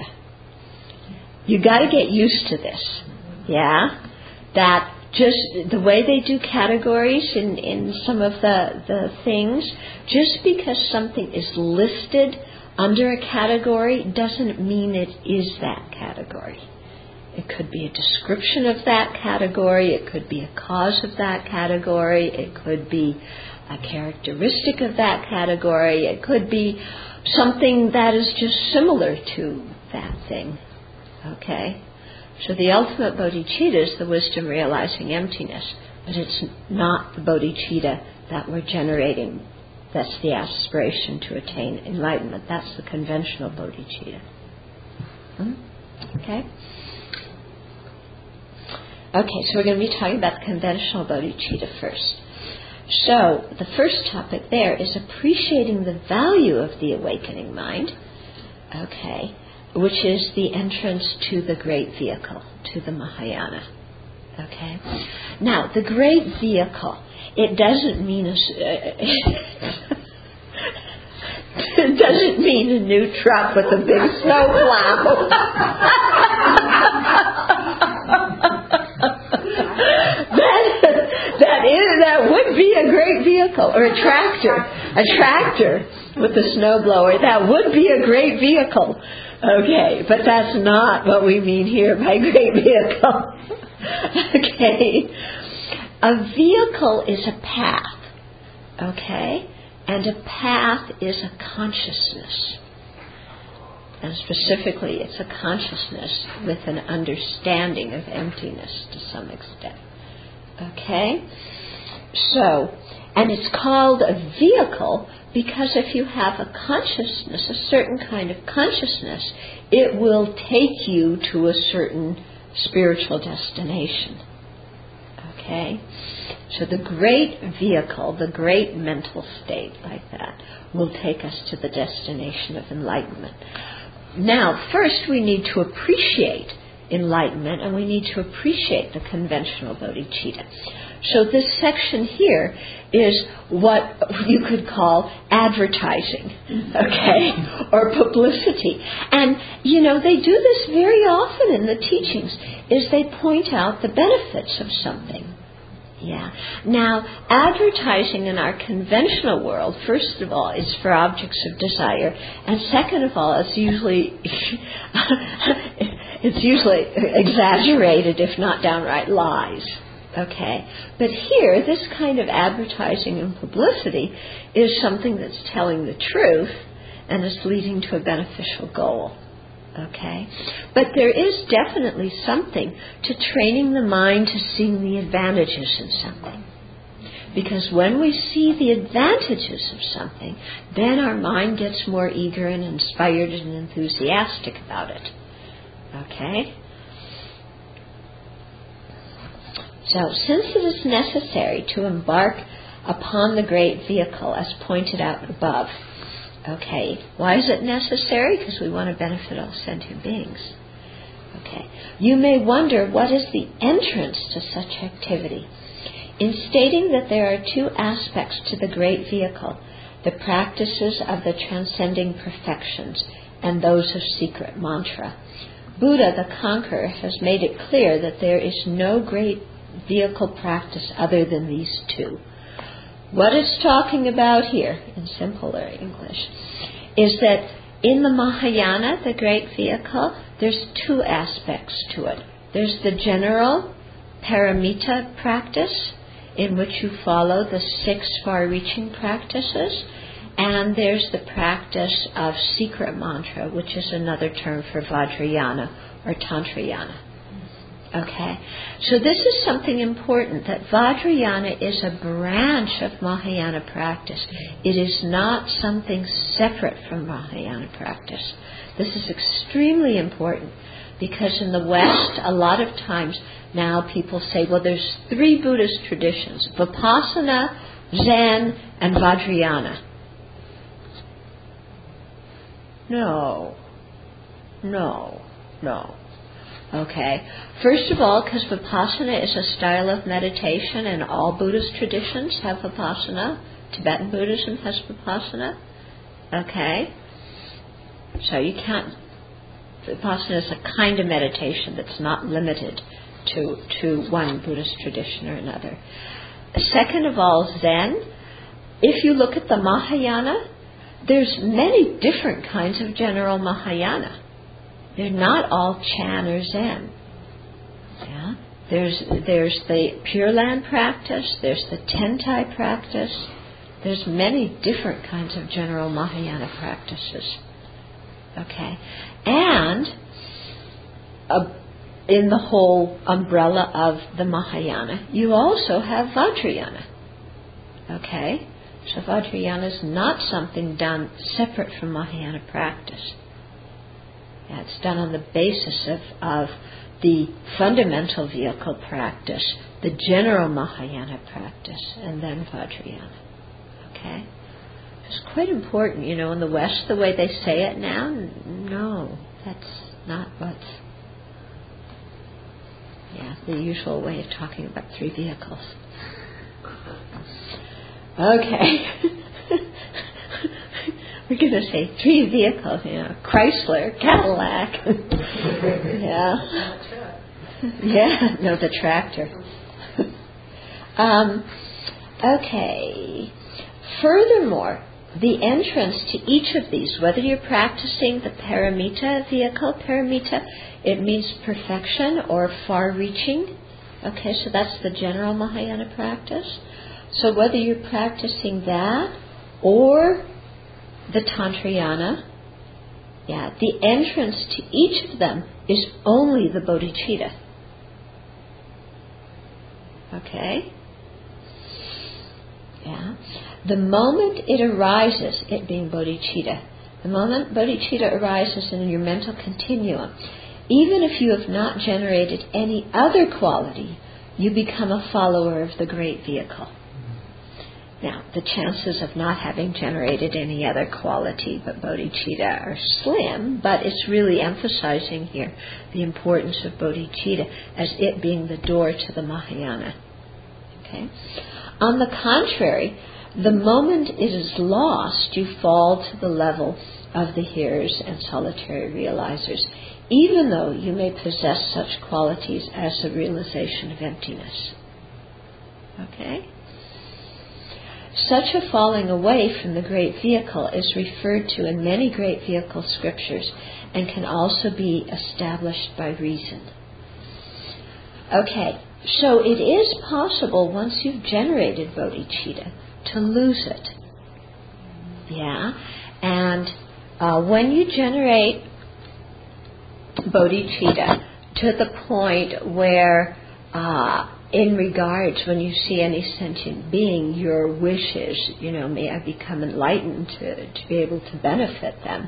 You got to get used to this. Yeah, that just the way they do categories in some of the things, just because something is listed under a category doesn't mean it is that category. It could be a description of that category, it could be a cause of that category, it could be a characteristic of that category, it could be something that is just similar to that thing. Okay? So the ultimate bodhicitta is the wisdom realizing emptiness, but it's not the bodhicitta that we're generating. That's the aspiration to attain enlightenment. That's the conventional bodhicitta. Okay? Okay, so we're going to be talking about the conventional bodhicitta first. So the first topic there is appreciating the value of the awakening mind, okay, which is the entrance to the great vehicle, to the Mahayana. Okay? Now, the great vehicle, it doesn't mean it doesn't mean a new truck with a big snowplow. That would be a great vehicle, or a tractor with a snowblower. That would be a great vehicle. Okay, but that's not what we mean here by great vehicle. Okay, a vehicle is a path. Okay, and a path is a consciousness. And specifically, it's a consciousness with an understanding of emptiness to some extent. Okay? So, and it's called a vehicle because if you have a consciousness, a certain kind of consciousness, it will take you to a certain spiritual destination. Okay? So the great vehicle, the great mental state like that, will take us to the destination of enlightenment. Now, first we need to appreciate enlightenment, and we need to appreciate the conventional bodhicitta. So this section here is what you could call advertising, okay, or publicity. And, they do this very often in the teachings, is they point out the benefits of something. Yeah. Now, advertising in our conventional world, first of all, is for objects of desire, and second of all, it's usually exaggerated, if not downright lies. Okay, but here, this kind of advertising and publicity is something that's telling the truth and is leading to a beneficial goal. Okay, but there is definitely something to training the mind to seeing the advantages in something. Because when we see the advantages of something, then our mind gets more eager and inspired and enthusiastic about it. Okay? So, since it is necessary to embark upon the great vehicle, as pointed out above, okay, why is it necessary? Because we want to benefit all sentient beings. Okay, you may wonder what is the entrance to such activity. In stating that there are two aspects to the great vehicle, the practices of the transcending perfections and those of secret mantra, Buddha the Conqueror has made it clear that there is no great vehicle practice other than these two. What it's talking about here, in simpler English, is that in the Mahayana, the great vehicle, there's two aspects to it. There's the general paramita practice, in which you follow the 6 far-reaching practices, and there's the practice of secret mantra, which is another term for Vajrayana or Tantrayana. Okay? So this is something important, that Vajrayana is a branch of Mahayana practice. It is not something separate from Mahayana practice. This is extremely important, because in the West, a lot of times now people say, well, there's 3 Buddhist traditions, Vipassana, Zen, and Vajrayana. No. Okay. First of all, because Vipassana is a style of meditation, and all Buddhist traditions have Vipassana. Tibetan Buddhism has Vipassana. Okay. So you can't... Vipassana is a kind of meditation that's not limited to one Buddhist tradition or another. Second of all, Zen. If you look at the Mahayana, there's many different kinds of general Mahayana. They're not all Chan or Zen. Yeah? There's the Pure Land practice, there's the Tentai practice, there's many different kinds of general Mahayana practices. Okay? And in the whole umbrella of the Mahayana, you also have Vajrayana. Okay? So Vajrayana is not something done separate from Mahayana practice. Yeah, it's done on the basis of the fundamental vehicle practice, the general Mahayana practice, and then Vajrayana. Okay? It's quite important, in the West, the way they say it now. No, that's not what's... the usual way of talking about 3 vehicles. Okay. We're going to say 3 vehicles, Chrysler, Cadillac. The tractor. Okay. Furthermore, the entrance to each of these, whether you're practicing the paramita vehicle, it means perfection or far-reaching. Okay, so that's the general Mahayana practice. So whether you're practicing that or the Tantrayana, the entrance to each of them is only the bodhicitta. Okay? Yeah. The moment it arises, it being bodhicitta, the moment bodhicitta arises in your mental continuum, even if you have not generated any other quality, you become a follower of the great vehicle. Now, the chances of not having generated any other quality but bodhicitta are slim, but it's really emphasizing here the importance of bodhicitta as it being the door to the Mahayana. Okay? On the contrary, the moment it is lost, you fall to the level of the hearers and solitary realizers, even though you may possess such qualities as the realization of emptiness. Okay? Such a falling away from the great vehicle is referred to in many great vehicle scriptures and can also be established by reason. Okay, so it is possible once you've generated bodhicitta to lose it. Yeah, and when you generate bodhicitta to the point where in regards, when you see any sentient being, your wish is, may I become enlightened to be able to benefit them.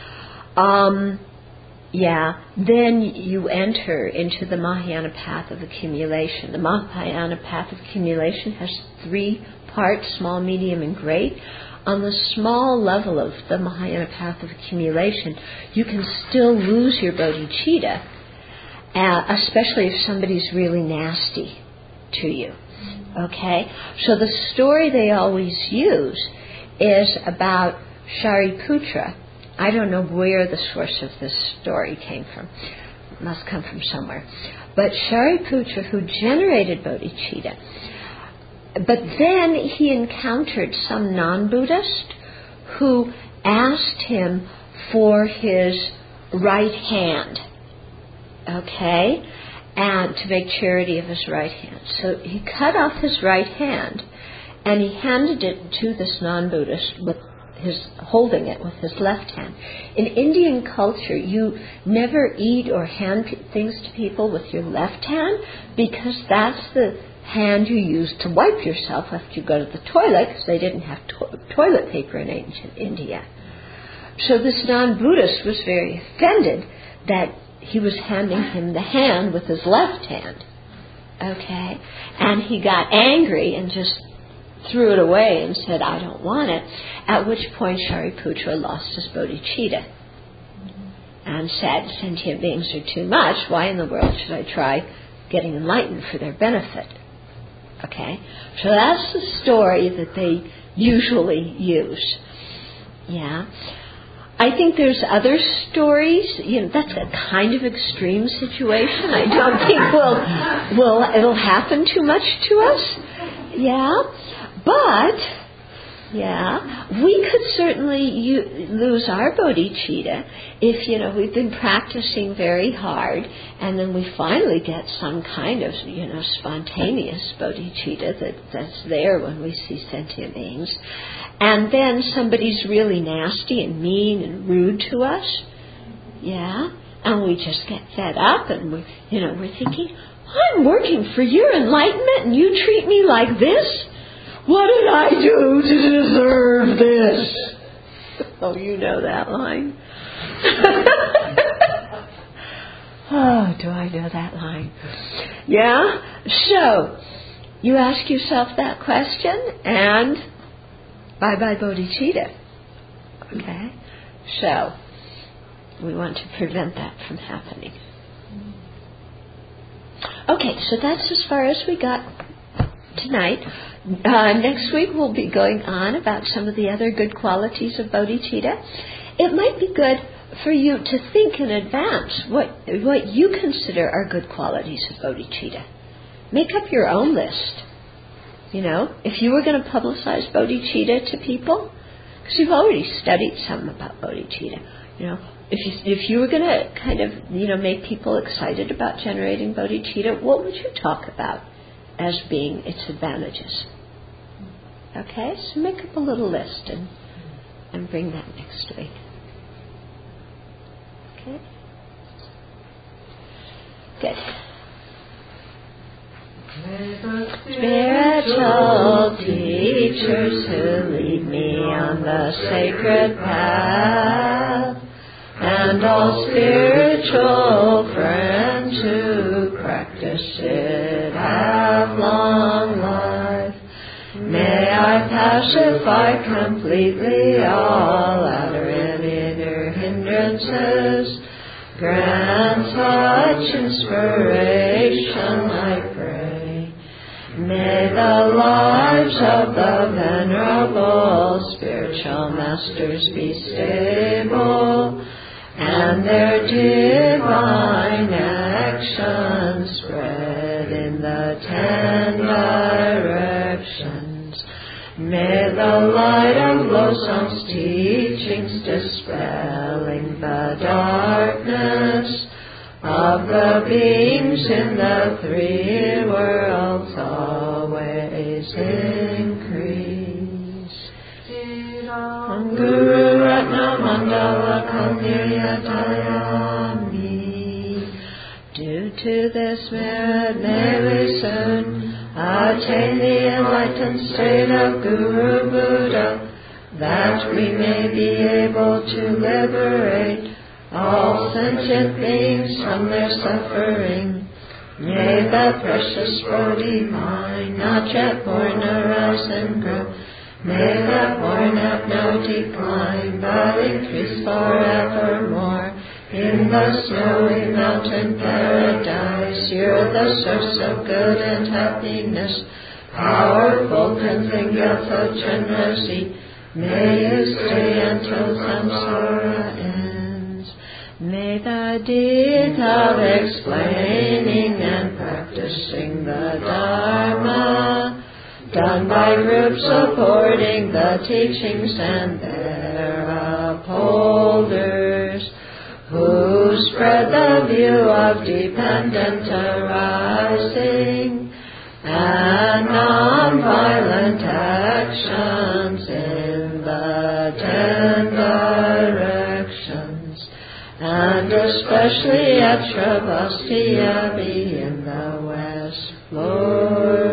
Then you enter into the Mahayana path of accumulation. The Mahayana path of accumulation has 3 parts, small, medium, and great. On the small level of the Mahayana path of accumulation, you can still lose your bodhicitta, especially if somebody's really nasty to you. Okay? So the story they always use is about Shariputra. I don't know where the source of this story came from. It must come from somewhere. But Shariputra, who generated bodhicitta, but then he encountered some non-Buddhist who asked him for his right hand, okay, and to make charity of his right hand. So he cut off his right hand and he handed it to this non-Buddhist with holding it with his left hand. In Indian culture, you never eat or hand things to people with your left hand because that's the hand you use to wipe yourself after you go to the toilet, because they didn't have toilet paper in ancient India. So this non-Buddhist was very offended that he was handing him the hand with his left hand. Okay? And he got angry and just threw it away and said, I don't want it. At which point Shariputra lost his bodhicitta and said, sentient beings are too much. Why in the world should I try getting enlightened for their benefit? Okay? So that's the story that they usually use. Yeah? I think there's other stories. That's a kind of extreme situation. I don't think it'll happen too much to us. Yeah? But, we could certainly lose our bodhicitta if, we've been practicing very hard and then we finally get some kind of, spontaneous bodhicitta that's there when we see sentient beings. And then somebody's really nasty and mean and rude to us. Yeah? And we just get fed up and we're thinking, I'm working for your enlightenment and you treat me like this? What did I do to deserve this? Oh, you know that line. Oh, do I know that line? Yeah? So, you ask yourself that question and bye-bye bodhicitta. Okay? So, we want to prevent that from happening. Okay, so that's as far as we got tonight. Next week we'll be going on about some of the other good qualities of bodhicitta. It might be good for you to think in advance what you consider are good qualities of bodhicitta. Make up your own list. If you were going to publicize bodhicitta to people, because you've already studied some about bodhicitta, if you were going to kind of, make people excited about generating bodhicitta, what would you talk about as being its advantages? Okay, so make up a little list and bring that next week. Okay? Good. Spiritual teachers who lead me on the sacred path, and all spiritual friends who practice it have long life. May I pacify completely all outer and inner hindrances. Grant such inspiration, I pray. May the lives of the venerable spiritual masters be stable, and their divine action spread in the 10 directions. May the light of Losong's teachings dispelling the darkness of the beings in the 3 worlds always increase. Guru Ratna Mandala Kamyatayami. Due to this merit may we soon attain the enlightened state of Guru Buddha, that we may be able to liberate all sentient beings from their suffering. May the precious Bodhi mind, not yet born, arise and grow. May the born have no decline, but increase forevermore. In the snowy mountain paradise, you're the source of good and happiness. powerful cleansing guilt of mercy, may you stay until samsara ends. May the deeds of explaining and practicing the Dharma, done by groups supporting the teachings and their upholders, who spread the view of dependent arising and non-violent actions in the 10 directions, and especially at Sravasti Abbey in the West Floor.